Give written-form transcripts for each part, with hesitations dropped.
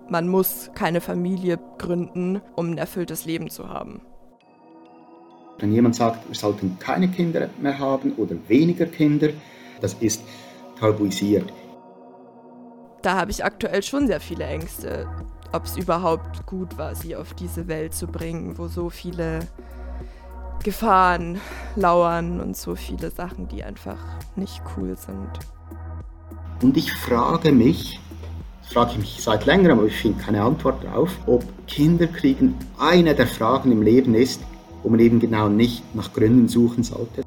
man muss keine Familie gründen, um ein erfülltes Leben zu haben. Wenn jemand sagt, wir sollten keine Kinder mehr haben oder weniger Kinder, das ist tabuisiert. Da habe ich aktuell schon sehr viele Ängste, ob es überhaupt gut war, sie auf diese Welt zu bringen, wo so viele Gefahren lauern und so viele Sachen, die einfach nicht cool sind. Und ich frage mich seit längerem, aber ich finde keine Antwort darauf, ob Kinderkriegen eine der Fragen im Leben ist, wo man eben genau nicht nach Gründen suchen sollte.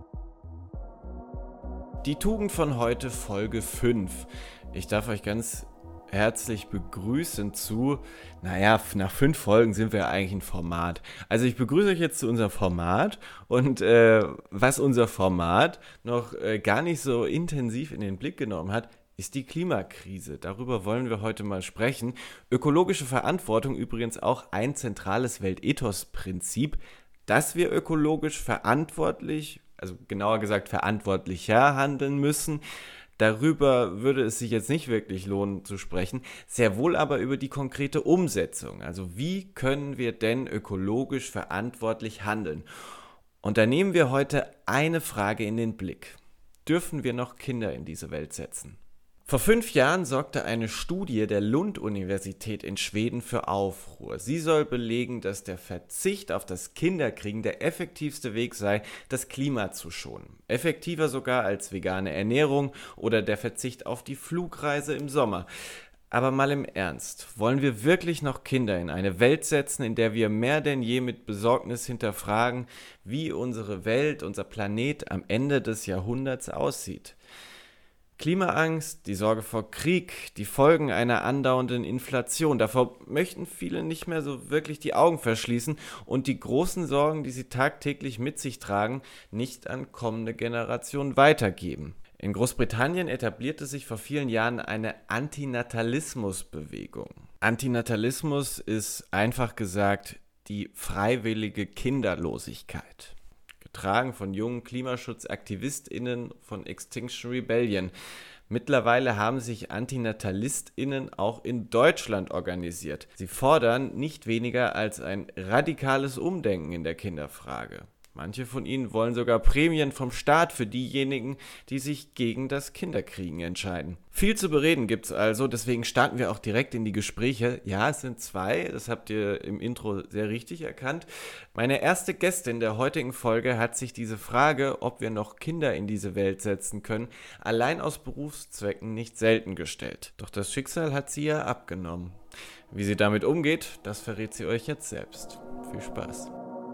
Die Tugend von heute, Folge 5. Ich darf euch ganz herzlich begrüßen zu, nach 5 Folgen sind wir eigentlich ein Format. Also ich begrüße euch jetzt zu unserem Format und was unser Format noch gar nicht so intensiv in den Blick genommen hat, ist die Klimakrise. Darüber wollen wir heute mal sprechen. Ökologische Verantwortung übrigens auch ein zentrales Weltethos-Prinzip, dass wir ökologisch verantwortlich, also genauer gesagt verantwortlicher handeln müssen. Darüber würde es sich jetzt nicht wirklich lohnen zu sprechen, sehr wohl aber über die konkrete Umsetzung. Also wie können wir denn ökologisch verantwortlich handeln? Und da nehmen wir heute eine Frage in den Blick. Dürfen wir noch Kinder in diese Welt setzen? Vor 5 Jahren sorgte eine Studie der Lund-Universität in Schweden für Aufruhr. Sie soll belegen, dass der Verzicht auf das Kinderkriegen der effektivste Weg sei, das Klima zu schonen. Effektiver sogar als vegane Ernährung oder der Verzicht auf die Flugreise im Sommer. Aber mal im Ernst, wollen wir wirklich noch Kinder in eine Welt setzen, in der wir mehr denn je mit Besorgnis hinterfragen, wie unsere Welt, unser Planet am Ende des Jahrhunderts aussieht? Klimaangst, die Sorge vor Krieg, die Folgen einer andauernden Inflation. Davor möchten viele nicht mehr so wirklich die Augen verschließen und die großen Sorgen, die sie tagtäglich mit sich tragen, nicht an kommende Generationen weitergeben. In Großbritannien etablierte sich vor vielen Jahren eine Antinatalismus-Bewegung. Antinatalismus ist einfach gesagt die freiwillige Kinderlosigkeit. Getragen von jungen KlimaschutzaktivistInnen von Extinction Rebellion. Mittlerweile haben sich AntinatalistInnen auch in Deutschland organisiert. Sie fordern nicht weniger als ein radikales Umdenken in der Kinderfrage. Manche von ihnen wollen sogar Prämien vom Staat für diejenigen, die sich gegen das Kinderkriegen entscheiden. Viel zu bereden gibt's also, deswegen starten wir auch direkt in die Gespräche. Ja, es sind 2, das habt ihr im Intro sehr richtig erkannt. Meine erste Gästin der heutigen Folge hat sich diese Frage, ob wir noch Kinder in diese Welt setzen können, allein aus Berufszwecken nicht selten gestellt. Doch das Schicksal hat sie ja abgenommen. Wie sie damit umgeht, das verrät sie euch jetzt selbst. Viel Spaß.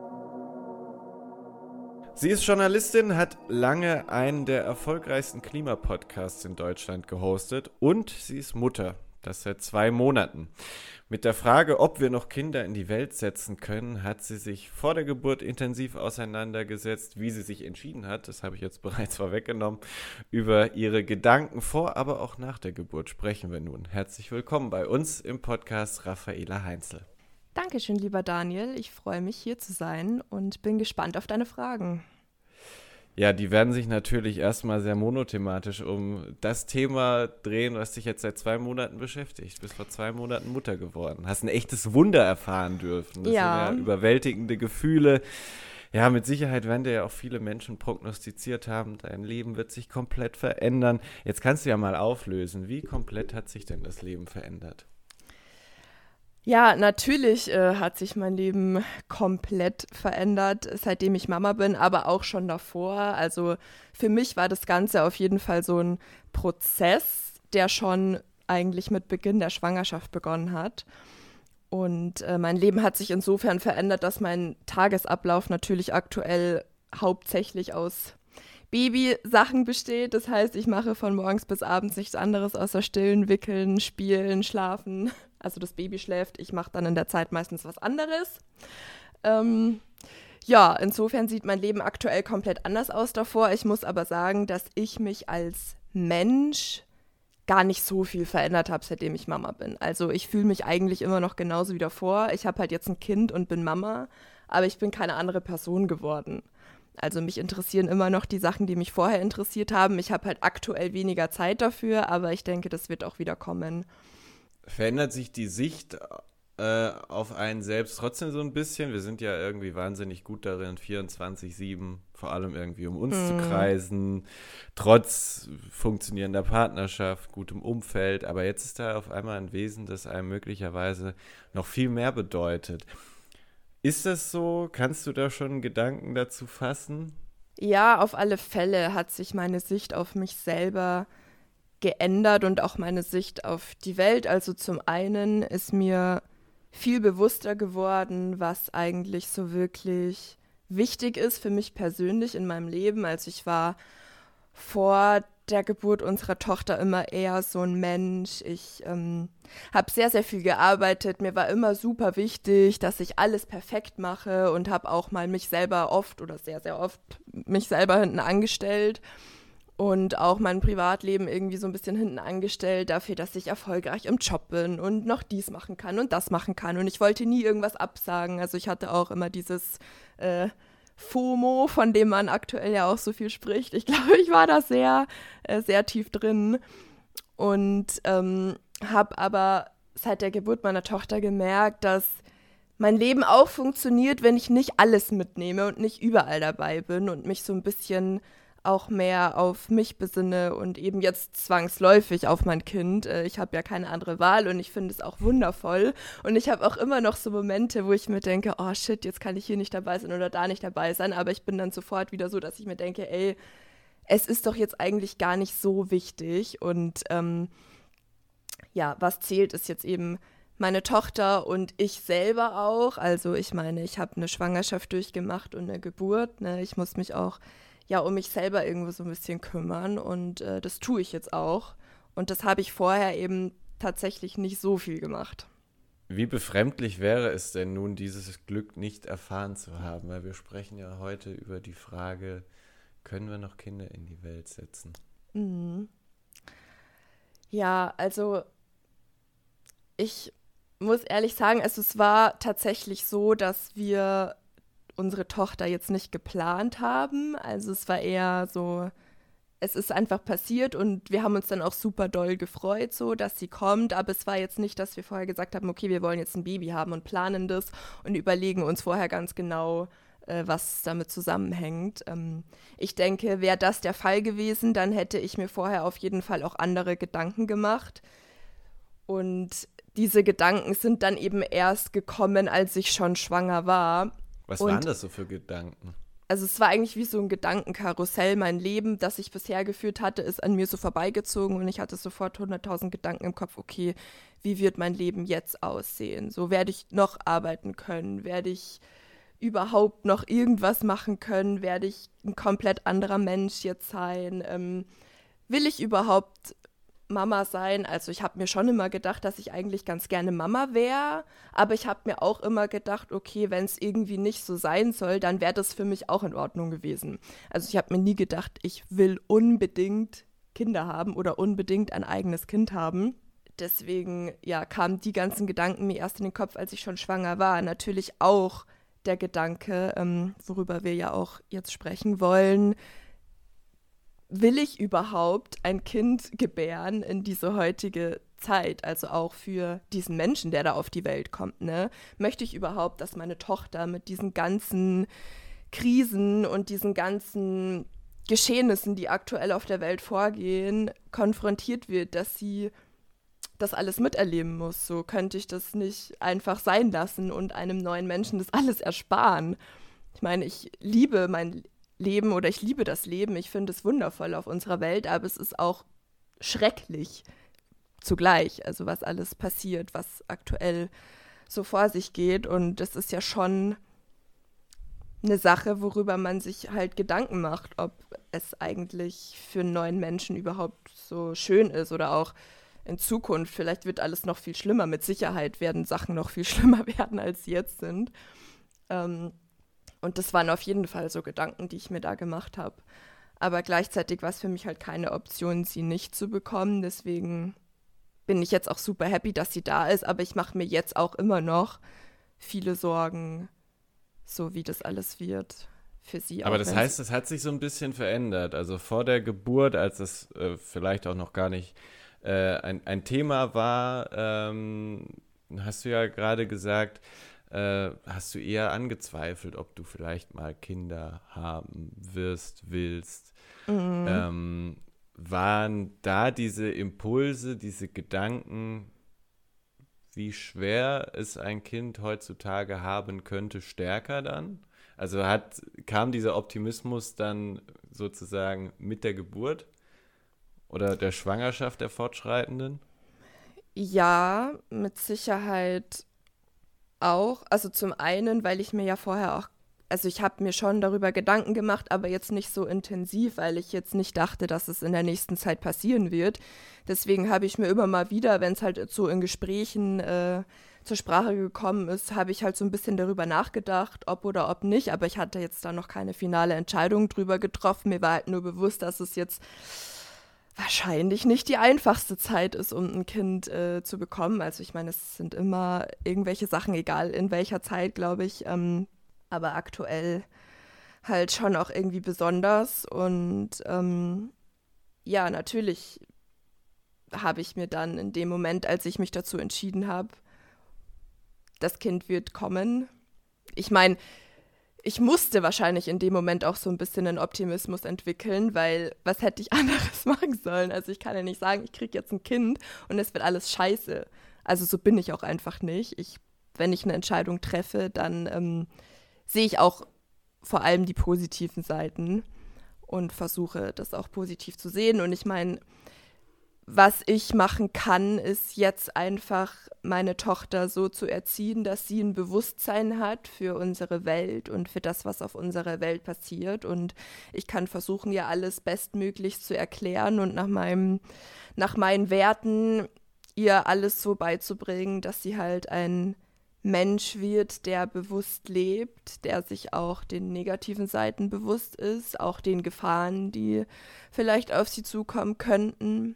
Sie ist Journalistin, hat lange einen der erfolgreichsten Klimapodcasts in Deutschland gehostet und sie ist Mutter, das seit 2 Monaten. Mit der Frage, ob wir noch Kinder in die Welt setzen können, hat sie sich vor der Geburt intensiv auseinandergesetzt. Wie sie sich entschieden hat, das habe ich jetzt bereits vorweggenommen. Über ihre Gedanken vor, aber auch nach der Geburt sprechen wir nun. Herzlich willkommen bei uns im Podcast Raffaela Heinzel. Dankeschön, lieber Daniel. Ich freue mich, hier zu sein und bin gespannt auf deine Fragen. Ja, die werden sich natürlich erstmal sehr monothematisch um das Thema drehen, was dich jetzt seit 2 Monaten beschäftigt. Du bist vor 2 Monaten Mutter geworden. Hast ein echtes Wunder erfahren dürfen. Das sind ja überwältigende Gefühle. Ja, mit Sicherheit werden dir ja auch viele Menschen prognostiziert haben, dein Leben wird sich komplett verändern. Jetzt kannst du ja mal auflösen, wie komplett hat sich denn das Leben verändert? Ja, natürlich hat sich mein Leben komplett verändert, seitdem ich Mama bin, aber auch schon davor. Also für mich war das Ganze auf jeden Fall so ein Prozess, der schon eigentlich mit Beginn der Schwangerschaft begonnen hat. Und mein Leben hat sich insofern verändert, dass mein Tagesablauf natürlich aktuell hauptsächlich aus Babysachen besteht. Das heißt, ich mache von morgens bis abends nichts anderes außer stillen, wickeln, spielen, schlafen. Also das Baby schläft, ich mache dann in der Zeit meistens was anderes. Insofern sieht mein Leben aktuell komplett anders aus davor. Ich muss aber sagen, dass ich mich als Mensch gar nicht so viel verändert habe, seitdem ich Mama bin. Also ich fühle mich eigentlich immer noch genauso wie davor. Ich habe halt jetzt ein Kind und bin Mama, aber ich bin keine andere Person geworden. Also mich interessieren immer noch die Sachen, die mich vorher interessiert haben. Ich habe halt aktuell weniger Zeit dafür, aber ich denke, das wird auch wieder kommen. Verändert sich die Sicht auf einen selbst trotzdem so ein bisschen? Wir sind ja irgendwie wahnsinnig gut darin, 24/7 vor allem irgendwie um uns zu kreisen, trotz funktionierender Partnerschaft, gutem Umfeld. Aber jetzt ist da auf einmal ein Wesen, das einem möglicherweise noch viel mehr bedeutet. Ist das so? Kannst du da schon Gedanken dazu fassen? Ja, auf alle Fälle hat sich meine Sicht auf mich selber geändert und auch meine Sicht auf die Welt. Also zum einen ist mir viel bewusster geworden, was eigentlich so wirklich wichtig ist für mich persönlich in meinem Leben. Also ich war vor der Geburt unserer Tochter immer eher so ein Mensch. Ich habe sehr, sehr viel gearbeitet. Mir war immer super wichtig, dass ich alles perfekt mache und habe auch mal mich selber oft oder sehr, sehr oft mich selber hinten angestellt. Und auch mein Privatleben irgendwie so ein bisschen hinten angestellt dafür, dass ich erfolgreich im Job bin und noch dies machen kann und das machen kann. Und ich wollte nie irgendwas absagen. Also ich hatte auch immer dieses FOMO, von dem man aktuell ja auch so viel spricht. Ich glaube, ich war da sehr, sehr tief drin und habe aber seit der Geburt meiner Tochter gemerkt, dass mein Leben auch funktioniert, wenn ich nicht alles mitnehme und nicht überall dabei bin und mich so ein bisschen auch mehr auf mich besinne und eben jetzt zwangsläufig auf mein Kind. Ich habe ja keine andere Wahl und ich finde es auch wundervoll. Und ich habe auch immer noch so Momente, wo ich mir denke, oh shit, jetzt kann ich hier nicht dabei sein oder da nicht dabei sein. Aber ich bin dann sofort wieder so, dass ich mir denke, ey, es ist doch jetzt eigentlich gar nicht so wichtig. Und ja, was zählt, ist jetzt eben meine Tochter und ich selber auch. Also ich meine, ich habe eine Schwangerschaft durchgemacht und eine Geburt. Ne? Ich muss mich auch ja um mich selber irgendwo so ein bisschen kümmern und das tue ich jetzt auch. Und das habe ich vorher eben tatsächlich nicht so viel gemacht. Wie befremdlich wäre es denn nun, dieses Glück nicht erfahren zu haben? Weil wir sprechen ja heute über die Frage, können wir noch Kinder in die Welt setzen? Mhm. Ja, also ich muss ehrlich sagen, also es war tatsächlich so, dass wir unsere Tochter jetzt nicht geplant haben. Also es war eher so, es ist einfach passiert und wir haben uns dann auch super doll gefreut, so, dass sie kommt. Aber es war jetzt nicht, dass wir vorher gesagt haben, okay, wir wollen jetzt ein Baby haben und planen das und überlegen uns vorher ganz genau, was damit zusammenhängt. Ich denke, wäre das der Fall gewesen, dann hätte ich mir vorher auf jeden Fall auch andere Gedanken gemacht. Und diese Gedanken sind dann eben erst gekommen, als ich schon schwanger war. Was waren das so für Gedanken? Also es war eigentlich wie so ein Gedankenkarussell. Mein Leben, das ich bisher geführt hatte, ist an mir so vorbeigezogen und ich hatte sofort 100.000 Gedanken im Kopf. Okay, wie wird mein Leben jetzt aussehen? So, werde ich noch arbeiten können? Werde ich überhaupt noch irgendwas machen können? Werde ich ein komplett anderer Mensch jetzt sein? Will ich überhaupt Mama sein? Also ich habe mir schon immer gedacht, dass ich eigentlich ganz gerne Mama wäre, aber ich habe mir auch immer gedacht, okay, wenn es irgendwie nicht so sein soll, dann wäre das für mich auch in Ordnung gewesen. Also ich habe mir nie gedacht, ich will unbedingt Kinder haben oder unbedingt ein eigenes Kind haben. Deswegen, ja, kamen die ganzen Gedanken mir erst in den Kopf, als ich schon schwanger war. Natürlich auch der Gedanke, worüber wir ja auch jetzt sprechen wollen, will ich überhaupt ein Kind gebären in diese heutige Zeit, also auch für diesen Menschen, der da auf die Welt kommt, ne? Möchte ich überhaupt, dass meine Tochter mit diesen ganzen Krisen und diesen ganzen Geschehnissen, die aktuell auf der Welt vorgehen, konfrontiert wird, dass sie das alles miterleben muss? So könnte ich das nicht einfach sein lassen und einem neuen Menschen das alles ersparen. Ich meine, ich liebe mein Leben oder ich liebe das Leben. Ich finde es wundervoll auf unserer Welt, aber es ist auch schrecklich zugleich. Also was alles passiert, was aktuell so vor sich geht. Und das ist ja schon eine Sache, worüber man sich halt Gedanken macht, ob es eigentlich für einen neuen Menschen überhaupt so schön ist oder auch in Zukunft. Vielleicht wird alles noch viel schlimmer. Mit Sicherheit werden Sachen noch viel schlimmer werden, als sie jetzt sind. Und das waren auf jeden Fall so Gedanken, die ich mir da gemacht habe. Aber gleichzeitig war es für mich halt keine Option, sie nicht zu bekommen. Deswegen bin ich jetzt auch super happy, dass sie da ist. Aber ich mache mir jetzt auch immer noch viele Sorgen, so wie das alles wird für sie. Aber das heißt, es hat sich so ein bisschen verändert. Also vor der Geburt, als es vielleicht auch noch gar nicht ein Thema war, hast du ja gerade gesagt, hast du eher angezweifelt, ob du vielleicht mal Kinder haben willst. Waren da diese Impulse, diese Gedanken, wie schwer es ein Kind heutzutage haben könnte, stärker dann? Also kam dieser Optimismus dann sozusagen mit der Geburt oder der Schwangerschaft der Fortschreitenden? Ja, mit Sicherheit auch. Also zum einen, weil ich mir ja vorher auch, also ich habe mir schon darüber Gedanken gemacht, aber jetzt nicht so intensiv, weil ich jetzt nicht dachte, dass es in der nächsten Zeit passieren wird. Deswegen habe ich mir immer mal wieder, wenn es halt so in Gesprächen zur Sprache gekommen ist, habe ich halt so ein bisschen darüber nachgedacht, ob oder ob nicht. Aber ich hatte jetzt da noch keine finale Entscheidung drüber getroffen. Mir war halt nur bewusst, dass es jetzt wahrscheinlich nicht die einfachste Zeit ist, um ein Kind zu bekommen. Also ich meine, es sind immer irgendwelche Sachen, egal in welcher Zeit, glaube ich. Aber aktuell halt schon auch irgendwie besonders. Und ja, natürlich habe ich mir dann in dem Moment, als ich mich dazu entschieden habe, das Kind wird kommen. Ich meine, ich musste wahrscheinlich in dem Moment auch so ein bisschen einen Optimismus entwickeln, weil was hätte ich anderes machen sollen? Also ich kann ja nicht sagen, ich kriege jetzt ein Kind und es wird alles scheiße. Also so bin ich auch einfach nicht. Wenn ich eine Entscheidung treffe, dann sehe ich auch vor allem die positiven Seiten und versuche das auch positiv zu sehen. Und ich meine, was ich machen kann, ist jetzt einfach meine Tochter so zu erziehen, dass sie ein Bewusstsein hat für unsere Welt und für das, was auf unserer Welt passiert. Und ich kann versuchen, ihr alles bestmöglich zu erklären und nach meinen Werten ihr alles so beizubringen, dass sie halt ein Mensch wird, der bewusst lebt, der sich auch den negativen Seiten bewusst ist, auch den Gefahren, die vielleicht auf sie zukommen könnten.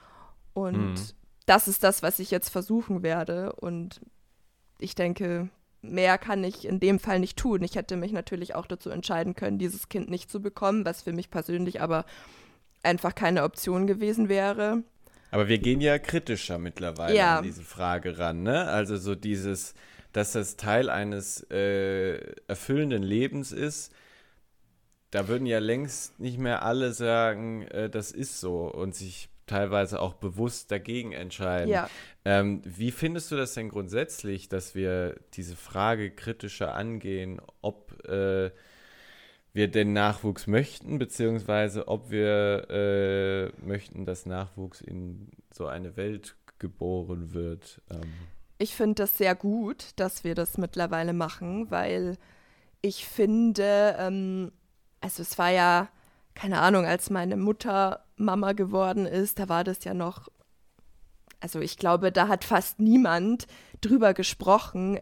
Und das ist das, was ich jetzt versuchen werde. Und ich denke, mehr kann ich in dem Fall nicht tun. Ich hätte mich natürlich auch dazu entscheiden können, dieses Kind nicht zu bekommen, was für mich persönlich aber einfach keine Option gewesen wäre. Aber wir gehen ja kritischer mittlerweile an diese Frage ran, ne? Also so dieses, dass das Teil eines erfüllenden Lebens ist, da würden ja längst nicht mehr alle sagen, das ist so und sich teilweise auch bewusst dagegen entscheiden. Ja. Wie findest du das denn grundsätzlich, dass wir diese Frage kritischer angehen, ob wir den Nachwuchs möchten, beziehungsweise ob wir möchten, dass Nachwuchs in so eine Welt geboren wird? Ich finde das sehr gut, dass wir das mittlerweile machen, weil ich finde, also es war ja, keine Ahnung, als meine Mutter Mama geworden ist, da war das ja noch, also ich glaube, da hat fast niemand drüber gesprochen,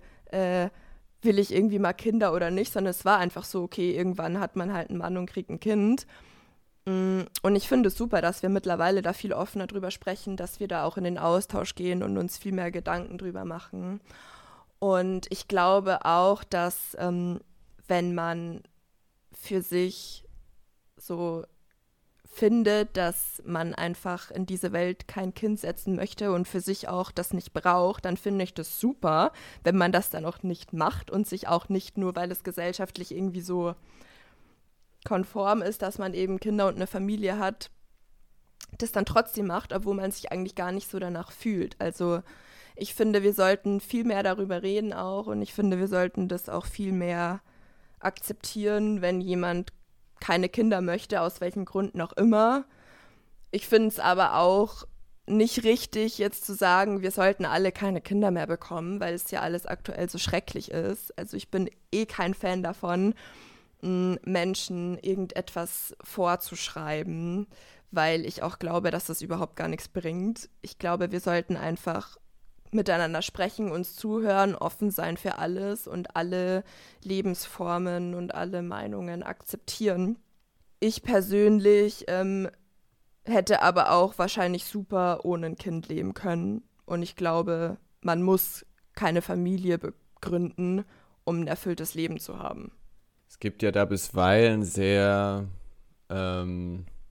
will ich irgendwie mal Kinder oder nicht, sondern es war einfach so, okay, irgendwann hat man halt einen Mann und kriegt ein Kind. Und ich finde es super, dass wir mittlerweile da viel offener drüber sprechen, dass wir da auch in den Austausch gehen und uns viel mehr Gedanken drüber machen. Und ich glaube auch, dass wenn man für sich so findet, dass man einfach in diese Welt kein Kind setzen möchte und für sich auch das nicht braucht, dann finde ich das super, wenn man das dann auch nicht macht und sich auch nicht nur, weil es gesellschaftlich irgendwie so konform ist, dass man eben Kinder und eine Familie hat, das dann trotzdem macht, obwohl man sich eigentlich gar nicht so danach fühlt. Also ich finde, wir sollten viel mehr darüber reden auch und ich finde, wir sollten das auch viel mehr akzeptieren, wenn jemand keine Kinder möchte, aus welchen Gründen auch immer. Ich finde es aber auch nicht richtig, jetzt zu sagen, wir sollten alle keine Kinder mehr bekommen, weil es ja alles aktuell so schrecklich ist. Also ich bin kein Fan davon, Menschen irgendetwas vorzuschreiben, weil ich auch glaube, dass das überhaupt gar nichts bringt. Ich glaube, wir sollten einfach miteinander sprechen, uns zuhören, offen sein für alles und alle Lebensformen und alle Meinungen akzeptieren. Ich persönlich hätte aber auch wahrscheinlich super ohne ein Kind leben können. Und ich glaube, man muss keine Familie begründen, um ein erfülltes Leben zu haben. Es gibt ja da bisweilen sehr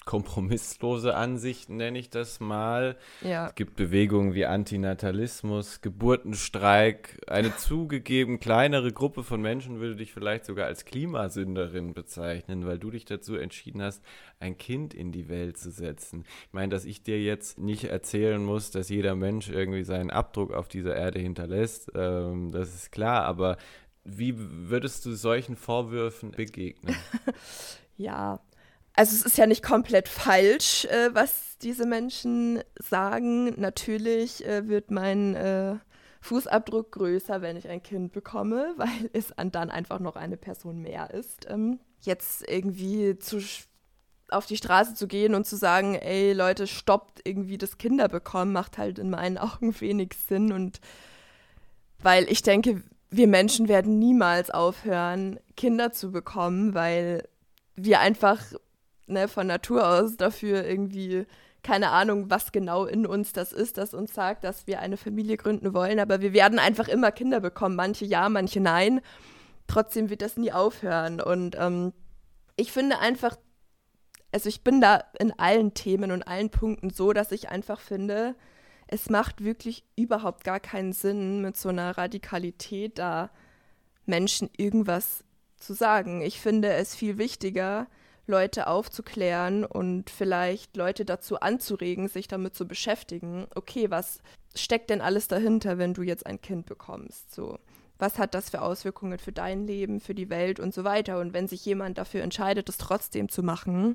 kompromisslose Ansichten, nenne ich das mal. Ja. Es gibt Bewegungen wie Antinatalismus, Geburtenstreik. Eine zugegeben kleinere Gruppe von Menschen würde dich vielleicht sogar als Klimasünderin bezeichnen, weil du dich dazu entschieden hast, ein Kind in die Welt zu setzen. Ich meine, dass ich dir jetzt nicht erzählen muss, dass jeder Mensch irgendwie seinen Abdruck auf dieser Erde hinterlässt, das ist klar, aber wie würdest du solchen Vorwürfen begegnen? Ja, also es ist ja nicht komplett falsch, was diese Menschen sagen. Natürlich wird mein Fußabdruck größer, wenn ich ein Kind bekomme, weil es dann einfach noch eine Person mehr ist. Jetzt irgendwie auf die Straße zu gehen und zu sagen, ey Leute, stoppt irgendwie das Kinderbekommen, macht halt in meinen Augen wenig Sinn. Und weil ich denke, wir Menschen werden niemals aufhören, Kinder zu bekommen, weil wir einfach von Natur aus dafür irgendwie, keine Ahnung, was genau in uns das ist, das uns sagt, dass wir eine Familie gründen wollen, aber wir werden einfach immer Kinder bekommen, manche ja, manche nein. Trotzdem wird das nie aufhören und ich finde einfach, also ich bin da in allen Themen und allen Punkten so, dass ich einfach finde, es macht wirklich überhaupt gar keinen Sinn, mit so einer Radikalität da Menschen irgendwas zu sagen. Ich finde es viel wichtiger, Leute aufzuklären und vielleicht Leute dazu anzuregen, sich damit zu beschäftigen. Okay, was steckt denn alles dahinter, wenn du jetzt ein Kind bekommst? So, was hat das für Auswirkungen für dein Leben, für die Welt und so weiter? Und wenn sich jemand dafür entscheidet, es trotzdem zu machen,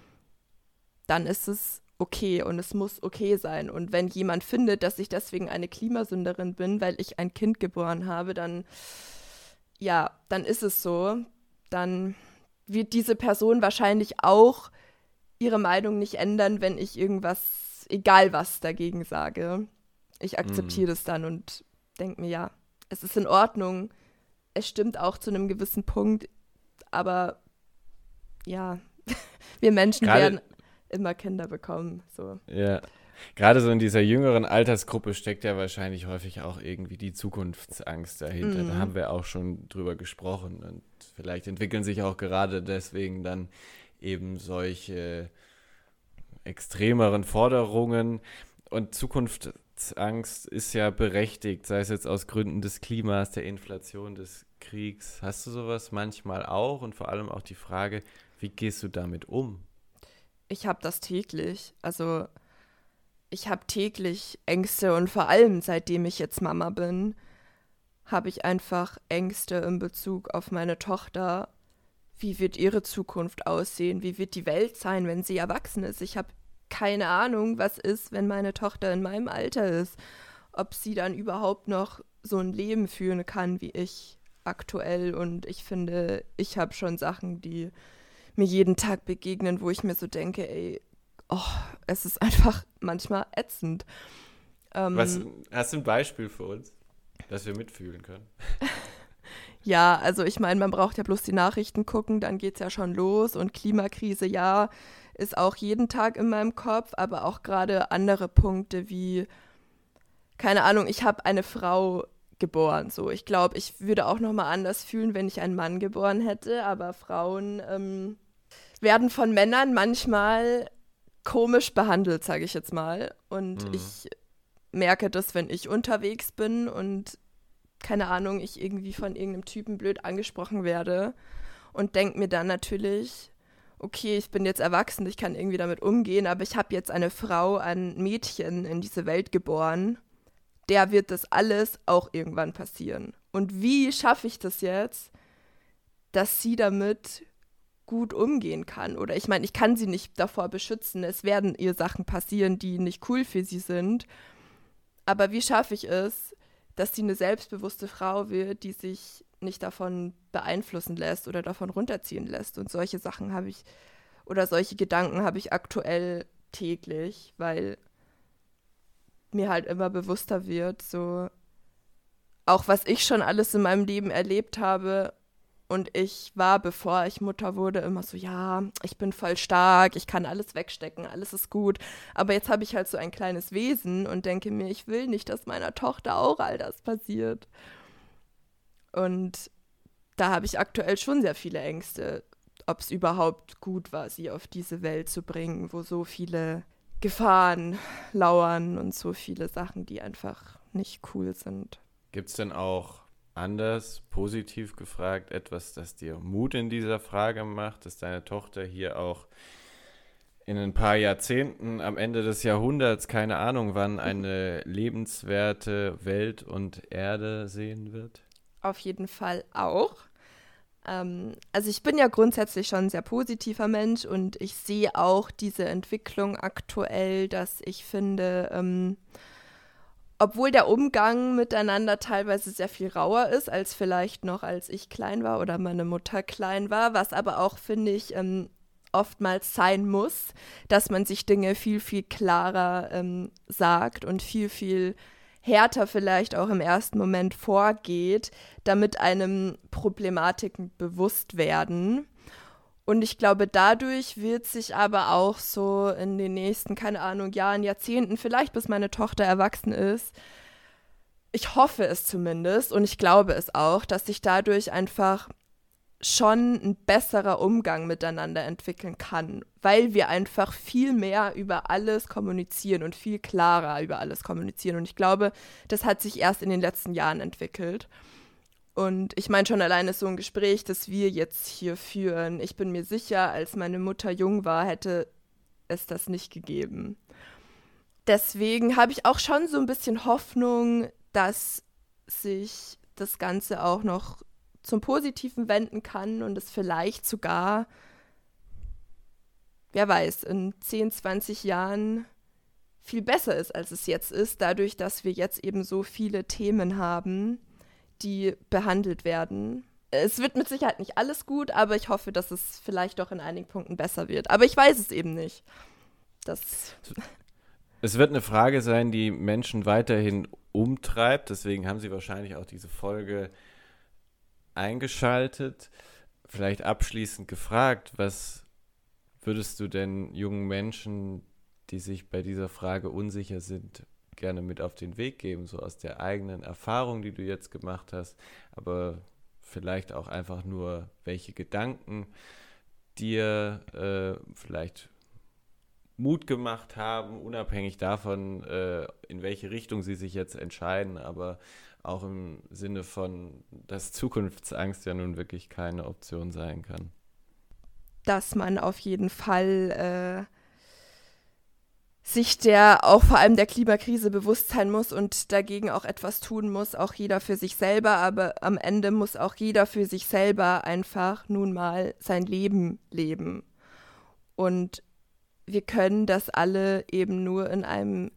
dann ist es okay und es muss okay sein. Und wenn jemand findet, dass ich deswegen eine Klimasünderin bin, weil ich ein Kind geboren habe, dann ist es so. Dann wird diese Person wahrscheinlich auch ihre Meinung nicht ändern, wenn ich irgendwas, egal was, dagegen sage. Ich akzeptiere das dann und denke mir, ja, es ist in Ordnung. Es stimmt auch zu einem gewissen Punkt, aber ja, wir Menschen werden immer Kinder bekommen. So. Ja, gerade so in dieser jüngeren Altersgruppe steckt ja wahrscheinlich häufig auch irgendwie die Zukunftsangst dahinter. Da haben wir auch schon drüber gesprochen und vielleicht entwickeln sich auch gerade deswegen dann eben solche extremeren Forderungen und Zukunftsangst ist ja berechtigt, sei es jetzt aus Gründen des Klimas, der Inflation, des Kriegs. Hast du sowas manchmal auch und vor allem auch die Frage, wie gehst du damit um? Ich habe das täglich. Also ich habe täglich Ängste und vor allem seitdem ich jetzt Mama bin, habe ich einfach Ängste in Bezug auf meine Tochter. Wie wird ihre Zukunft aussehen? Wie wird die Welt sein, wenn sie erwachsen ist? Ich habe keine Ahnung, was ist, wenn meine Tochter in meinem Alter ist. Ob sie dann überhaupt noch so ein Leben führen kann wie ich aktuell. Und ich finde, ich habe schon Sachen, die mir jeden Tag begegnen, wo ich mir so denke, ey, es ist einfach manchmal ätzend. Hast du ein Beispiel für uns, dass wir mitfühlen können? Ja, also ich meine, man braucht ja bloß die Nachrichten gucken, dann geht's ja schon los und Klimakrise, ja, ist auch jeden Tag in meinem Kopf, aber auch gerade andere Punkte wie, keine Ahnung, ich habe eine Frau geboren, so. Ich glaube, ich würde auch nochmal anders fühlen, wenn ich einen Mann geboren hätte, aber Frauen werden von Männern manchmal komisch behandelt, sage ich jetzt mal. Und ich merke das, wenn ich unterwegs bin und, keine Ahnung, ich irgendwie von irgendeinem Typen blöd angesprochen werde und denke mir dann natürlich, okay, ich bin jetzt erwachsen, ich kann irgendwie damit umgehen, aber ich habe jetzt eine Frau, ein Mädchen in diese Welt geboren, der wird das alles auch irgendwann passieren. Und wie schaffe ich das jetzt, dass sie damit gut umgehen kann? Oder ich meine, ich kann sie nicht davor beschützen, es werden ihr Sachen passieren, die nicht cool für sie sind. Aber wie schaffe ich es, dass sie eine selbstbewusste Frau wird, die sich nicht davon beeinflussen lässt oder davon runterziehen lässt? Und solche Sachen habe ich, oder solche Gedanken habe ich aktuell täglich, weil mir halt immer bewusster wird, so auch was ich schon alles in meinem Leben erlebt habe. Und ich war, bevor ich Mutter wurde, immer so, ja, ich bin voll stark, ich kann alles wegstecken, alles ist gut. Aber jetzt habe ich halt so ein kleines Wesen und denke mir, ich will nicht, dass meiner Tochter auch all das passiert. Und da habe ich aktuell schon sehr viele Ängste. ob es überhaupt gut war, sie auf diese Welt zu bringen, wo so viele Gefahren lauern und so viele Sachen, die einfach nicht cool sind. Gibt es denn auch anders, positiv gefragt, etwas, das dir Mut in dieser Frage macht, dass deine Tochter hier auch in ein paar Jahrzehnten, am Ende des Jahrhunderts, keine Ahnung wann, eine lebenswerte Welt und Erde sehen wird? Auf jeden Fall auch. Also ich bin ja grundsätzlich schon ein sehr positiver Mensch und ich sehe auch diese Entwicklung aktuell, dass ich finde, obwohl der Umgang miteinander teilweise sehr viel rauer ist, als vielleicht noch als ich klein war oder meine Mutter klein war, was aber auch, finde ich, oftmals sein muss, dass man sich Dinge viel, viel klarer sagt und viel, viel härter vielleicht auch im ersten Moment vorgeht, damit einem Problematiken bewusst werden. Und ich glaube, dadurch wird sich aber auch so in den nächsten, keine Ahnung, Jahren, Jahrzehnten, vielleicht bis meine Tochter erwachsen ist, ich hoffe es zumindest und ich glaube es auch, dass sich dadurch einfach schon ein besserer Umgang miteinander entwickeln kann, weil wir einfach viel mehr über alles kommunizieren und viel klarer über alles kommunizieren. Und ich glaube, das hat sich erst in den letzten Jahren entwickelt. Und ich meine schon alleine so ein Gespräch, das wir jetzt hier führen. Ich bin mir sicher, als meine Mutter jung war, hätte es das nicht gegeben. Deswegen habe ich auch schon so ein bisschen Hoffnung, dass sich das Ganze auch noch zum Positiven wenden kann und es vielleicht sogar, wer weiß, in 10, 20 Jahren viel besser ist, als es jetzt ist, dadurch, dass wir jetzt eben so viele Themen haben, die behandelt werden. Es wird mit Sicherheit nicht alles gut, aber ich hoffe, dass es vielleicht doch in einigen Punkten besser wird. Aber ich weiß es eben nicht. Es wird eine Frage sein, die Menschen weiterhin umtreibt. Deswegen haben sie wahrscheinlich auch diese Folge eingeschaltet. Vielleicht abschließend gefragt, was würdest du denn jungen Menschen, die sich bei dieser Frage unsicher sind, gerne mit auf den Weg geben, so aus der eigenen Erfahrung, die du jetzt gemacht hast, aber vielleicht auch einfach nur, welche Gedanken dir vielleicht Mut gemacht haben, unabhängig davon, in welche Richtung sie sich jetzt entscheiden, aber auch im Sinne von, dass Zukunftsangst ja nun wirklich keine Option sein kann. Dass man auf jeden Fall sich auch vor allem der Klimakrise bewusst sein muss und dagegen auch etwas tun muss, auch jeder für sich selber, aber am Ende muss auch jeder für sich selber einfach nun mal sein Leben leben. Und wir können das alle eben nur in einem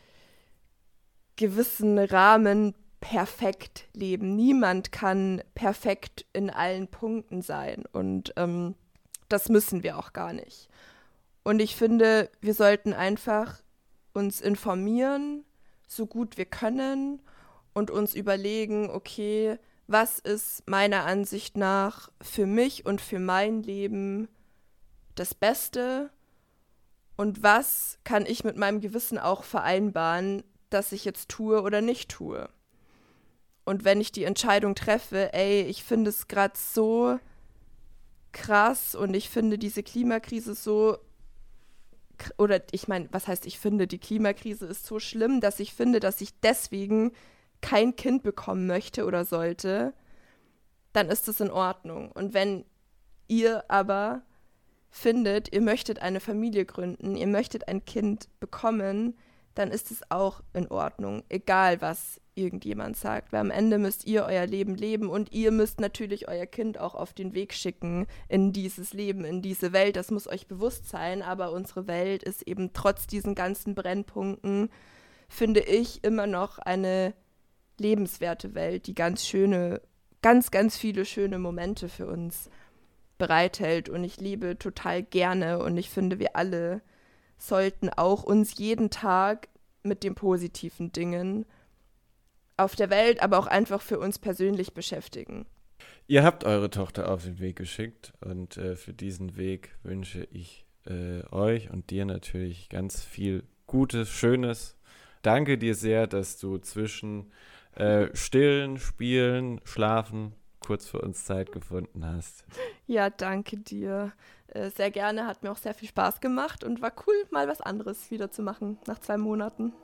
gewissen Rahmen perfekt leben. Niemand kann perfekt in allen Punkten sein und das müssen wir auch gar nicht. Und ich finde, wir sollten einfach uns informieren, so gut wir können und uns überlegen, okay, was ist meiner Ansicht nach für mich und für mein Leben das Beste und was kann ich mit meinem Gewissen auch vereinbaren, dass ich jetzt tue oder nicht tue. Und wenn ich die Entscheidung treffe, ich finde es gerade so krass und ich finde diese Klimakrise so, oder ich meine, was heißt ich finde, die Klimakrise ist so schlimm, dass ich finde, dass ich deswegen kein Kind bekommen möchte oder sollte, dann ist das in Ordnung. Und wenn ihr aber findet, ihr möchtet eine Familie gründen, ihr möchtet ein Kind bekommen, dann ist es auch in Ordnung, egal was irgendjemand sagt. Weil am Ende müsst ihr euer Leben leben und ihr müsst natürlich euer Kind auch auf den Weg schicken in dieses Leben, in diese Welt. Das muss euch bewusst sein, aber unsere Welt ist eben trotz diesen ganzen Brennpunkten, finde ich, immer noch eine lebenswerte Welt, die ganz viele schöne Momente für uns bereithält. Und ich liebe total gerne und ich finde, wir alle sollten auch uns jeden Tag mit den positiven Dingen auf der Welt, aber auch einfach für uns persönlich beschäftigen. Ihr habt eure Tochter auf den Weg geschickt und für diesen Weg wünsche ich euch und dir natürlich ganz viel Gutes, Schönes. Danke dir sehr, dass du zwischen Stillen, Spielen, Schlafen, kurz für uns Zeit gefunden hast. Ja, danke dir. Sehr gerne, hat mir auch sehr viel Spaß gemacht und war cool, mal was anderes wieder zu machen nach 2 Monaten.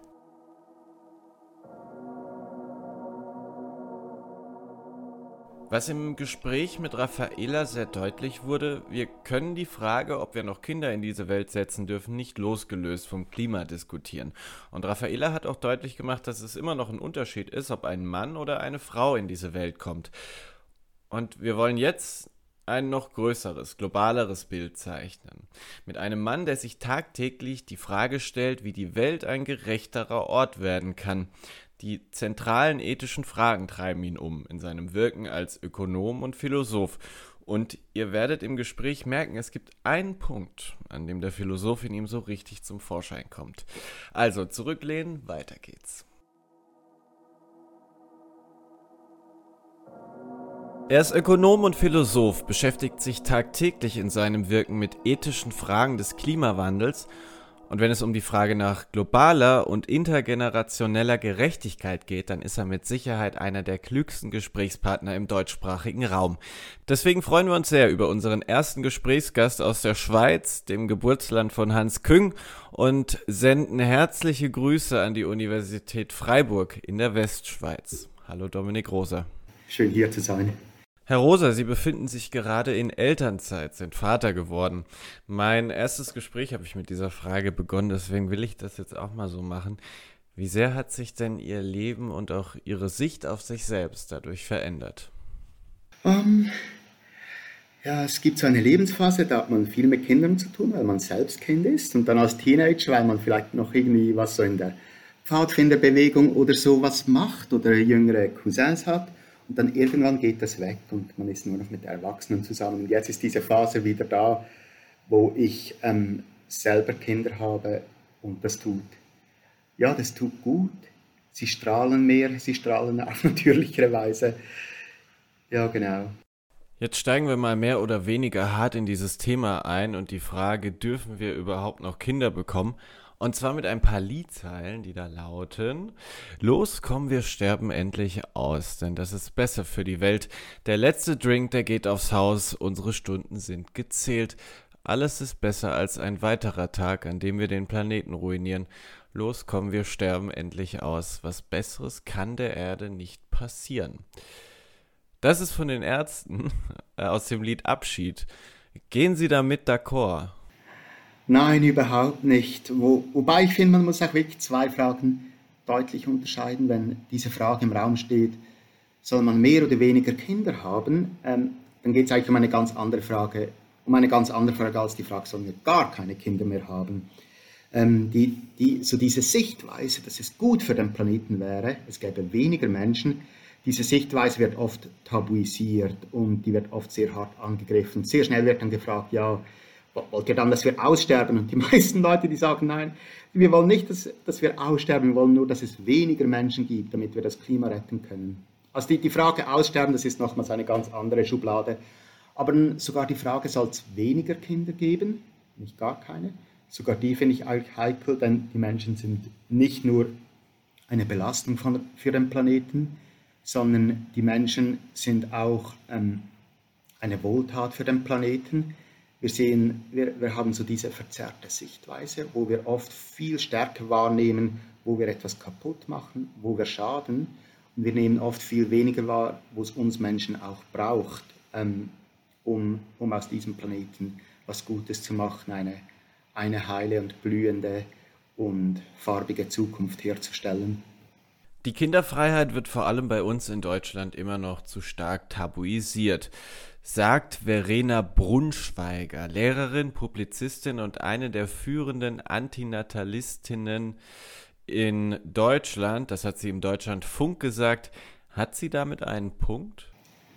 Was im Gespräch mit Raffaela sehr deutlich wurde, wir können die Frage, ob wir noch Kinder in diese Welt setzen dürfen, nicht losgelöst vom Klima diskutieren. Und Raffaela hat auch deutlich gemacht, dass es immer noch ein Unterschied ist, ob ein Mann oder eine Frau in diese Welt kommt. Und wir wollen jetzt ein noch größeres, globaleres Bild zeichnen. Mit einem Mann, der sich tagtäglich die Frage stellt, wie die Welt ein gerechterer Ort werden kann. Die zentralen ethischen Fragen treiben ihn um in seinem Wirken als Ökonom und Philosoph. Und ihr werdet im Gespräch merken, es gibt einen Punkt, an dem der Philosoph in ihm so richtig zum Vorschein kommt. Also zurücklehnen, weiter geht's. Er ist Ökonom und Philosoph, beschäftigt sich tagtäglich in seinem Wirken mit ethischen Fragen des Klimawandels. Und wenn es um die Frage nach globaler und intergenerationeller Gerechtigkeit geht, dann ist er mit Sicherheit einer der klügsten Gesprächspartner im deutschsprachigen Raum. Deswegen freuen wir uns sehr über unseren ersten Gesprächsgast aus der Schweiz, dem Geburtsland von Hans Küng, und senden herzliche Grüße an die Universität Freiburg in der Westschweiz. Hallo Dominik Roser. Schön hier zu sein. Herr Roser, Sie befinden sich gerade in Elternzeit, sind Vater geworden. Mein erstes Gespräch habe ich mit dieser Frage begonnen, deswegen will ich das jetzt auch mal so machen. Wie sehr hat sich denn Ihr Leben und auch Ihre Sicht auf sich selbst dadurch verändert? Ja, es gibt so eine Lebensphase, da hat man viel mit Kindern zu tun, weil man selbst Kind ist. Und dann als Teenager, weil man vielleicht noch irgendwie was so in der Pfadfinderbewegung oder sowas macht oder jüngere Cousins hat. Und dann irgendwann geht das weg und man ist nur noch mit Erwachsenen zusammen. Und jetzt ist diese Phase wieder da, wo ich selber Kinder habe und das tut gut. Sie strahlen mehr, sie strahlen auf natürlichere Weise. Ja, genau. Jetzt steigen wir mal mehr oder weniger hart in dieses Thema ein und die Frage, dürfen wir überhaupt noch Kinder bekommen? Und zwar mit ein paar Liedzeilen, die da lauten: Los, komm, wir sterben endlich aus, denn das ist besser für die Welt. Der letzte Drink, der geht aufs Haus, unsere Stunden sind gezählt. Alles ist besser als ein weiterer Tag, an dem wir den Planeten ruinieren. Los, komm, wir sterben endlich aus. Was Besseres kann der Erde nicht passieren. Das ist von den Ärzten aus dem Lied Abschied. Gehen Sie damit d'accord? Nein, überhaupt nicht. Wobei ich finde, man muss auch wirklich 2 Fragen deutlich unterscheiden, wenn diese Frage im Raum steht, soll man mehr oder weniger Kinder haben, dann geht es eigentlich um eine ganz andere Frage, als die Frage, sollen wir gar keine Kinder mehr haben. So diese Sichtweise, dass es gut für den Planeten wäre, es gäbe weniger Menschen, diese Sichtweise wird oft tabuisiert und die wird oft sehr hart angegriffen. Sehr schnell wird dann gefragt, ja, wollt ihr dann, dass wir aussterben? Und die meisten Leute, die sagen, nein, wir wollen nicht, dass wir aussterben, wir wollen nur, dass es weniger Menschen gibt, damit wir das Klima retten können. Also die Frage aussterben, das ist nochmals eine ganz andere Schublade. Aber sogar die Frage, soll es weniger Kinder geben? Nicht gar keine. Sogar die finde ich eigentlich heikel, denn die Menschen sind nicht nur eine Belastung für den Planeten, sondern die Menschen sind auch eine Wohltat für den Planeten. Wir haben so diese verzerrte Sichtweise, wo wir oft viel stärker wahrnehmen, wo wir etwas kaputt machen, wo wir schaden. Und wir nehmen oft viel weniger wahr, wo es uns Menschen auch braucht, um aus diesem Planeten was Gutes zu machen, eine heile und blühende und farbige Zukunft herzustellen. Die Kinderfreiheit wird vor allem bei uns in Deutschland immer noch zu stark tabuisiert, sagt Verena Brunschweiger, Lehrerin, Publizistin und eine der führenden Antinatalistinnen in Deutschland. Das hat sie im Deutschlandfunk gesagt. Hat sie damit einen Punkt?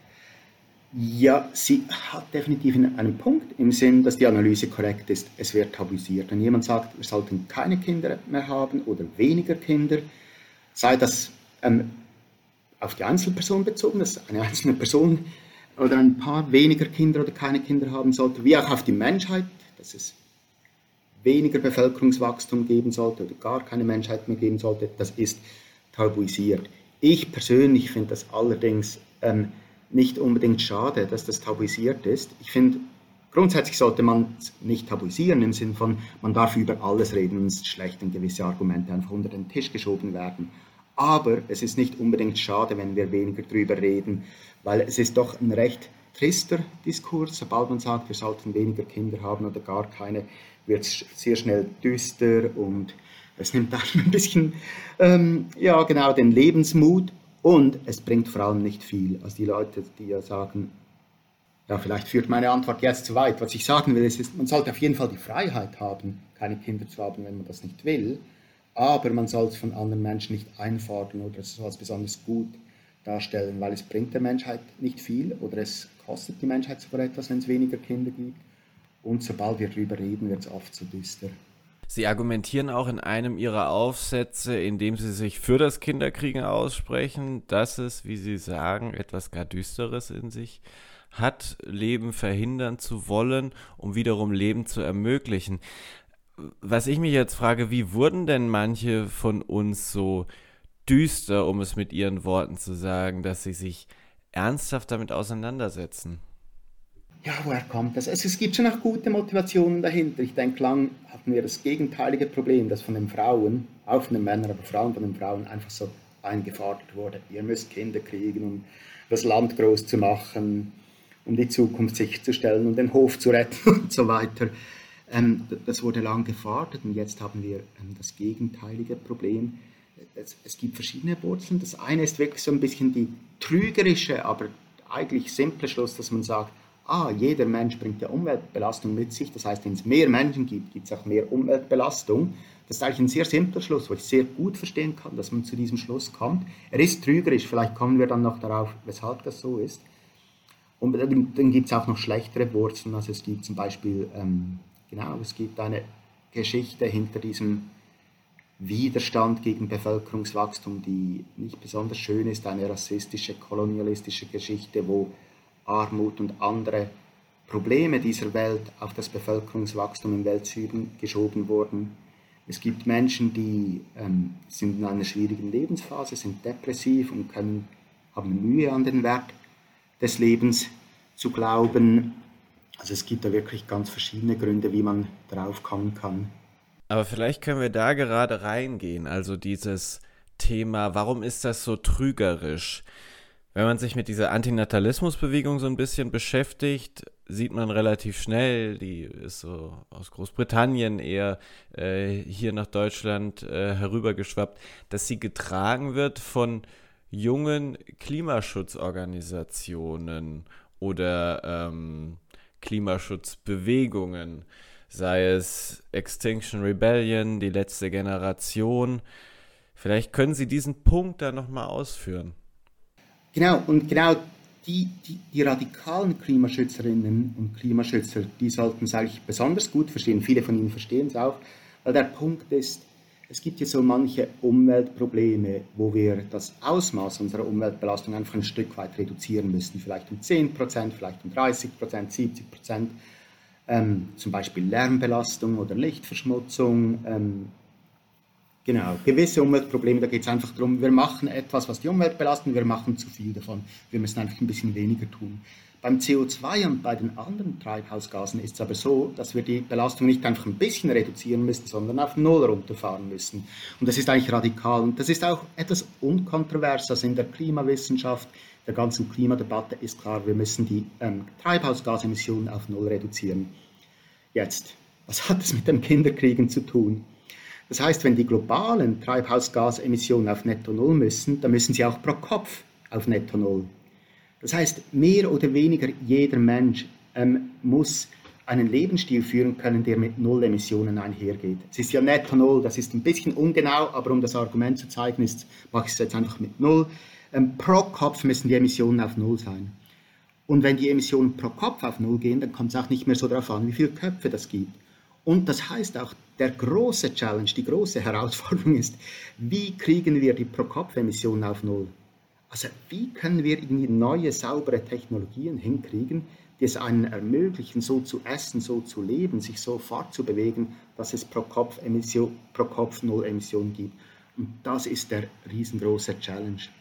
Ja, sie hat definitiv einen Punkt im Sinn, dass die Analyse korrekt ist. Es wird tabuisiert. Wenn jemand sagt, wir sollten keine Kinder mehr haben oder weniger Kinder, sei das auf die Einzelperson bezogen, dass eine einzelne Person oder ein paar weniger Kinder oder keine Kinder haben sollte, wie auch auf die Menschheit, dass es weniger Bevölkerungswachstum geben sollte oder gar keine Menschheit mehr geben sollte, das ist tabuisiert. Ich persönlich finde das allerdings nicht unbedingt schade, dass das tabuisiert ist. Ich finde, grundsätzlich sollte man es nicht tabuisieren, im Sinne von, man darf über alles reden, und es ist schlecht, wenn gewisse Argumente einfach unter den Tisch geschoben werden. Aber es ist nicht unbedingt schade, wenn wir weniger drüber reden, weil es ist doch ein recht trister Diskurs. Sobald man sagt, wir sollten weniger Kinder haben oder gar keine, wird es sehr schnell düster und es nimmt dann ein bisschen den Lebensmut und es bringt vor allem nicht viel. Also die Leute, die ja sagen, ja, vielleicht führt meine Antwort jetzt zu weit. Was ich sagen will, ist, man sollte auf jeden Fall die Freiheit haben, keine Kinder zu haben, wenn man das nicht will. Aber man soll es von anderen Menschen nicht einfordern oder es als besonders gut darstellen, weil es bringt der Menschheit nicht viel oder es kostet die Menschheit sogar etwas, wenn es weniger Kinder gibt. Und sobald wir darüber reden, wird es oft so düster. Sie argumentieren auch in einem Ihrer Aufsätze, indem Sie sich für das Kinderkriegen aussprechen, dass es, wie Sie sagen, etwas gar Düsteres in sich hat, Leben verhindern zu wollen, um wiederum Leben zu ermöglichen. Was ich mich jetzt frage, wie wurden denn manche von uns so düster, um es mit Ihren Worten zu sagen, dass sie sich ernsthaft damit auseinandersetzen? Ja, woher kommt das? Es gibt schon auch gute Motivationen dahinter. Ich denke, lang hatten wir das gegenteilige Problem, dass von den Frauen, auch von den Männern, aber vor allem von den Frauen, einfach so eingefordert wurde. Ihr müsst Kinder kriegen, um das Land groß zu machen, um die Zukunft sicherzustellen und den Hof zu retten und so weiter. Das wurde lang gefordert und jetzt haben wir das gegenteilige Problem. Es gibt verschiedene Wurzeln. Das eine ist wirklich so ein bisschen die trügerische, aber eigentlich simple Schluss, dass man sagt, jeder Mensch bringt ja Umweltbelastung mit sich. Das heißt, wenn es mehr Menschen gibt, gibt es auch mehr Umweltbelastung. Das ist eigentlich ein sehr simpler Schluss, wo ich sehr gut verstehen kann, dass man zu diesem Schluss kommt. Er ist trügerisch, vielleicht kommen wir dann noch darauf, weshalb das so ist. Und dann gibt es auch noch schlechtere Wurzeln. Also es gibt zum Beispiel, es gibt eine Geschichte hinter diesem Widerstand gegen Bevölkerungswachstum, die nicht besonders schön ist, eine rassistische, kolonialistische Geschichte, wo Armut und andere Probleme dieser Welt auf das Bevölkerungswachstum im Weltsüden geschoben wurden. Es gibt Menschen, die sind in einer schwierigen Lebensphase, sind depressiv und haben Mühe an den Wert des Lebens zu glauben. Also es gibt da wirklich ganz verschiedene Gründe, wie man darauf kommen kann. Aber vielleicht können wir da gerade reingehen, also dieses Thema, warum ist das so trügerisch? Wenn man sich mit dieser Antinatalismusbewegung so ein bisschen beschäftigt, sieht man relativ schnell, die ist so aus Großbritannien eher hier nach Deutschland herübergeschwappt, dass sie getragen wird von jungen Klimaschutzorganisationen oder Klimaschutzbewegungen, sei es Extinction Rebellion, die letzte Generation. Vielleicht können Sie diesen Punkt da nochmal ausführen. Genau, und genau die radikalen Klimaschützerinnen und Klimaschützer, die sollten es eigentlich besonders gut verstehen. Viele von ihnen verstehen es auch, weil der Punkt ist, es gibt ja so manche Umweltprobleme, wo wir das Ausmaß unserer Umweltbelastung einfach ein Stück weit reduzieren müssen. Vielleicht um 10%, vielleicht um 30%, 70%. Zum Beispiel Lärmbelastung oder Lichtverschmutzung. Gewisse Umweltprobleme, da geht es einfach darum, wir machen etwas, was die Umwelt belastet, wir machen zu viel davon. Wir müssen einfach ein bisschen weniger tun. Beim CO2 und bei den anderen Treibhausgasen ist es aber so, dass wir die Belastung nicht einfach ein bisschen reduzieren müssen, sondern auf Null runterfahren müssen. Und das ist eigentlich radikal. Und das ist auch etwas unkontrovers. Also in der Klimawissenschaft, der ganzen Klimadebatte ist klar, wir müssen die Treibhausgasemissionen auf Null reduzieren. Jetzt, was hat das mit dem Kinderkriegen zu tun? Das heißt, wenn die globalen Treibhausgasemissionen auf Netto Null müssen, dann müssen sie auch pro Kopf auf Netto Null. Das heißt, mehr oder weniger jeder Mensch muss einen Lebensstil führen können, der mit Null Emissionen einhergeht. Es ist ja Netto Null, das ist ein bisschen ungenau, aber um das Argument zu zeigen, mache ich es jetzt einfach mit Null. Pro Kopf müssen die Emissionen auf Null sein. Und wenn die Emissionen pro Kopf auf Null gehen, dann kommt es auch nicht mehr so darauf an, wie viele Köpfe das gibt. Und das heißt auch, der große Challenge, die große Herausforderung ist, wie kriegen wir die Pro-Kopf-Emissionen auf Null? Also wie können wir irgendwie neue, saubere Technologien hinkriegen, die es einen ermöglichen, so zu essen, so zu leben, sich so fortzubewegen, dass es pro Kopf Null Emissionen gibt. Und das ist der riesengroße Challenge.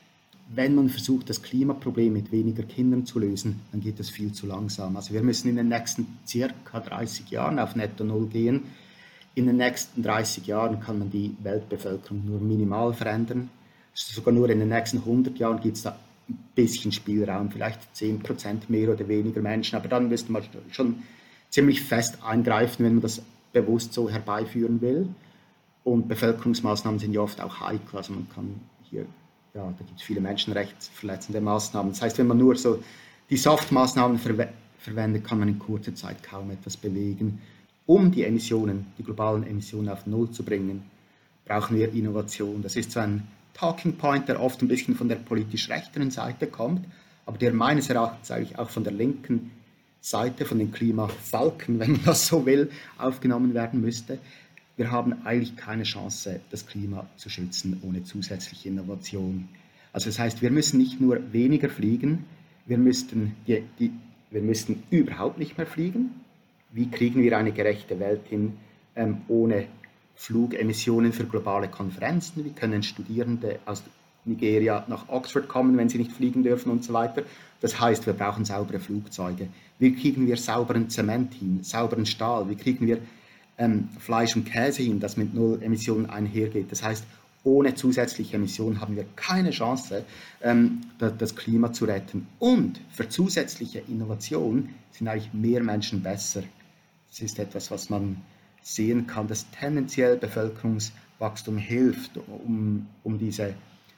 wenn man versucht, das Klimaproblem mit weniger Kindern zu lösen, dann geht das viel zu langsam. Also wir müssen in den nächsten circa 30 Jahren auf Netto Null gehen. In den nächsten 30 Jahren kann man die Weltbevölkerung nur minimal verändern. Sogar nur in den nächsten 100 Jahren gibt es da ein bisschen Spielraum, vielleicht 10% mehr oder weniger Menschen. Aber dann müsste man schon ziemlich fest eingreifen, wenn man das bewusst so herbeiführen will. Und Bevölkerungsmaßnahmen sind ja oft auch heikel. Also man kann hier, ja, da gibt es viele menschenrechtsverletzende Maßnahmen. Das heißt, wenn man nur so die Soft-Maßnahmen verwendet, kann man in kurzer Zeit kaum etwas bewegen. Um die globalen Emissionen auf Null zu bringen, brauchen wir Innovation. Das ist so ein Talking Point, der oft ein bisschen von der politisch rechteren Seite kommt, aber der meines Erachtens eigentlich auch von der linken Seite, von den Klimafalken, wenn man das so will, aufgenommen werden müsste. Wir haben eigentlich keine Chance, das Klima zu schützen ohne zusätzliche Innovation. Also das heißt, wir müssen nicht nur weniger fliegen, wir müssten überhaupt nicht mehr fliegen. Wie kriegen wir eine gerechte Welt hin ohne Flugemissionen für globale Konferenzen? Wie können Studierende aus Nigeria nach Oxford kommen, wenn sie nicht fliegen dürfen und so weiter? Das heißt, wir brauchen saubere Flugzeuge. Wie kriegen wir sauberen Zement hin, sauberen Stahl? Wie kriegen wir Fleisch und Käse hin, das mit Null Emissionen einhergeht? Das heißt, ohne zusätzliche Emissionen haben wir keine Chance, das Klima zu retten. Und für zusätzliche Innovation sind eigentlich mehr Menschen besser. Das ist etwas, was man sehen kann, dass tendenziell Bevölkerungswachstum hilft, um diese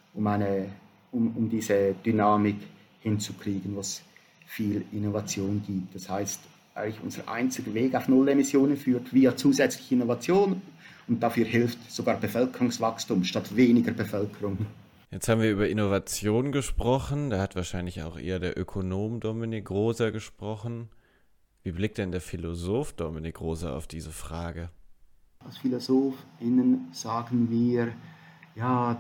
Dynamik hinzukriegen, wo es viel Innovation gibt. Das heißt, eigentlich unser einziger Weg auf Null-Emissionen führt via zusätzliche Innovation und dafür hilft sogar Bevölkerungswachstum statt weniger Bevölkerung. Jetzt haben wir über Innovation gesprochen, da hat wahrscheinlich auch eher der Ökonom Dominik Rosa gesprochen. Wie blickt denn der Philosoph Dominik Rosa auf diese Frage? Als PhilosophInnen sagen wir, ja,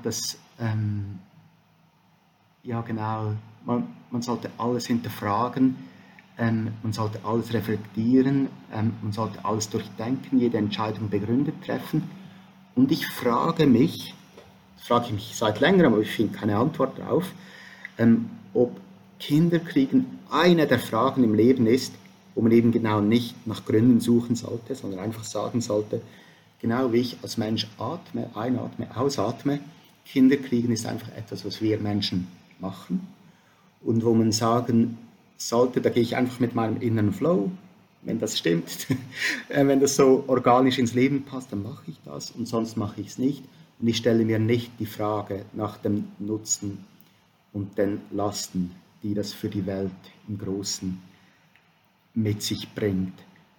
man sollte alles hinterfragen, man sollte alles reflektieren, man sollte alles durchdenken, jede Entscheidung begründet treffen. Und ich frage mich seit längerem, aber ich finde keine Antwort darauf, ob Kinderkriegen eine der Fragen im Leben ist, wo man eben genau nicht nach Gründen suchen sollte, sondern einfach sagen sollte, genau wie ich als Mensch atme, einatme, ausatme, Kinderkriegen ist einfach etwas, was wir Menschen machen. Und wo man sagen sollte, da gehe ich einfach mit meinem inneren Flow, wenn das stimmt, wenn das so organisch ins Leben passt, dann mache ich das und sonst mache ich es nicht. Und ich stelle mir nicht die Frage nach dem Nutzen und den Lasten, die das für die Welt im Großen mit sich bringt.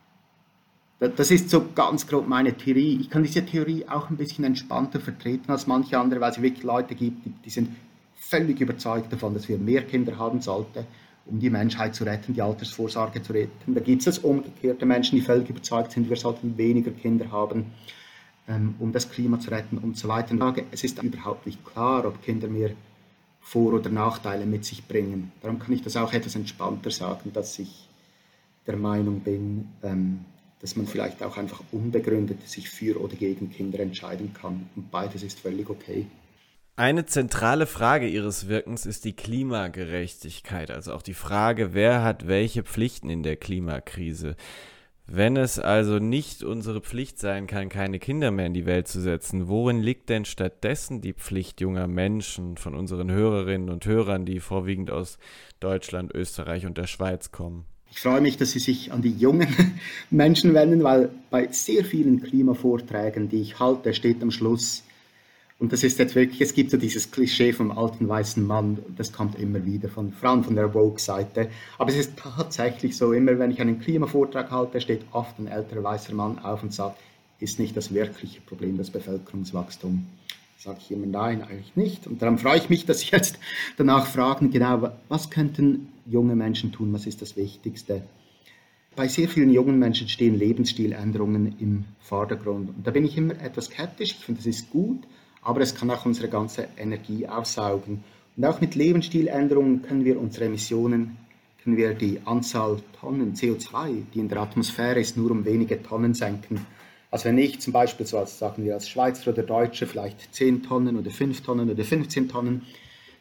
Das ist so ganz grob meine Theorie. Ich kann diese Theorie auch ein bisschen entspannter vertreten als manche andere, weil es wirklich Leute gibt, die sind völlig überzeugt davon, dass wir mehr Kinder haben sollten, um die Menschheit zu retten, die Altersvorsorge zu retten. Da gibt es umgekehrte Menschen, die völlig überzeugt sind, wir sollten weniger Kinder haben, um das Klima zu retten und so weiter. Es ist überhaupt nicht klar, ob Kinder mehr Vor- oder Nachteile mit sich bringen. Darum kann ich das auch etwas entspannter sagen, dass ich der Meinung bin, dass man vielleicht auch einfach unbegründet sich für oder gegen Kinder entscheiden kann. Und beides ist völlig okay. Eine zentrale Frage Ihres Wirkens ist die Klimagerechtigkeit, also auch die Frage, wer hat welche Pflichten in der Klimakrise. Wenn es also nicht unsere Pflicht sein kann, keine Kinder mehr in die Welt zu setzen, worin liegt denn stattdessen die Pflicht junger Menschen, von unseren Hörerinnen und Hörern, die vorwiegend aus Deutschland, Österreich und der Schweiz kommen? Ich freue mich, dass Sie sich an die jungen Menschen wenden, weil bei sehr vielen Klimavorträgen, die ich halte, steht am Schluss, und das ist jetzt wirklich, es gibt so dieses Klischee vom alten weißen Mann, das kommt immer wieder, vor allem von der Woke-Seite, aber es ist tatsächlich so, immer wenn ich einen Klimavortrag halte, steht oft ein älterer weißer Mann auf und sagt, ist nicht das wirkliche Problem das Bevölkerungswachstum? Sage ich immer, nein, eigentlich nicht. Und darum freue ich mich, dass Sie jetzt danach fragen, genau, was könnten junge Menschen tun, was ist das Wichtigste? Bei sehr vielen jungen Menschen stehen Lebensstiländerungen im Vordergrund. Und da bin ich immer etwas skeptisch, ich finde, das ist gut, aber es kann auch unsere ganze Energie aufsaugen. Und auch mit Lebensstiländerungen können wir unsere Emissionen, können wir die Anzahl Tonnen CO2, die in der Atmosphäre ist, nur um wenige Tonnen senken. Also wenn ich zum Beispiel, so als, sagen wir als Schweizer oder Deutsche, vielleicht 10 Tonnen oder 5 Tonnen oder 15 Tonnen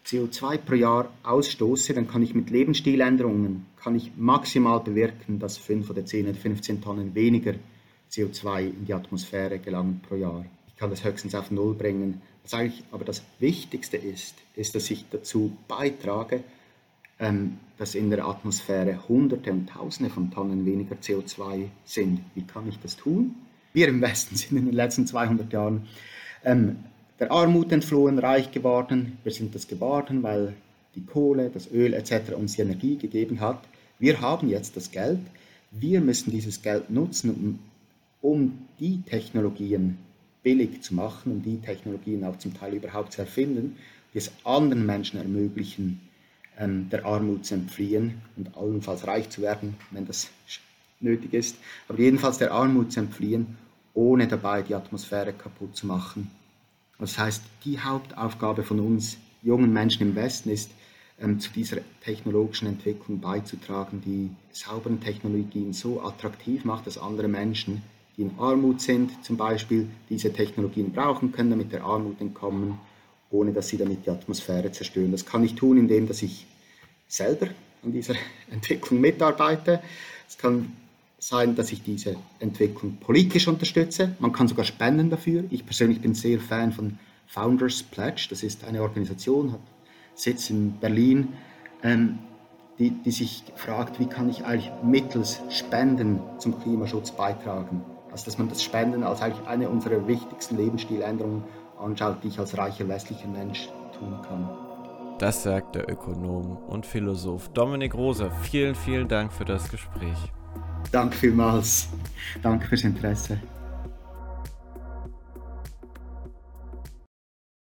CO2 pro Jahr ausstoße, dann kann ich mit Lebensstiländerungen maximal bewirken, dass 5 oder 10 oder 15 Tonnen weniger CO2 in die Atmosphäre gelangen pro Jahr. Ich kann das höchstens auf Null bringen. Was eigentlich aber das Wichtigste ist, dass ich dazu beitrage, dass in der Atmosphäre Hunderte und Tausende von Tonnen weniger CO2 sind. Wie kann ich das tun? Wir im Westen sind in den letzten 200 Jahren der Armut entflohen, reich geworden. Wir sind das geworden, weil die Kohle, das Öl etc. uns die Energie gegeben hat. Wir haben jetzt das Geld. Wir müssen dieses Geld nutzen, um die Technologien billig zu machen, um die Technologien auch zum Teil überhaupt zu erfinden, die es anderen Menschen ermöglichen, der Armut zu entfliehen und allenfalls reich zu werden, wenn das nötig ist, aber jedenfalls der Armut zu entfliehen, ohne dabei die Atmosphäre kaputt zu machen. Das heißt, die Hauptaufgabe von uns jungen Menschen im Westen ist, zu dieser technologischen Entwicklung beizutragen, die sauberen Technologien so attraktiv macht, dass andere Menschen, die in Armut sind, zum Beispiel diese Technologien brauchen können, damit der Armut entkommen, ohne dass sie damit die Atmosphäre zerstören. Das kann ich tun, indem dass ich selber an dieser Entwicklung mitarbeite. Es kann sein, dass ich diese Entwicklung politisch unterstütze. Man kann sogar spenden dafür. Ich persönlich bin sehr Fan von Founders Pledge. Das ist eine Organisation, hat Sitz in Berlin, die sich fragt, wie kann ich eigentlich mittels Spenden zum Klimaschutz beitragen. Also dass man das Spenden als eigentlich eine unserer wichtigsten Lebensstiländerungen anschaut, die ich als reicher westlicher Mensch tun kann. Das sagt der Ökonom und Philosoph Dominik Rosa. Vielen, vielen Dank für das Gespräch. Danke vielmals. Danke fürs Interesse.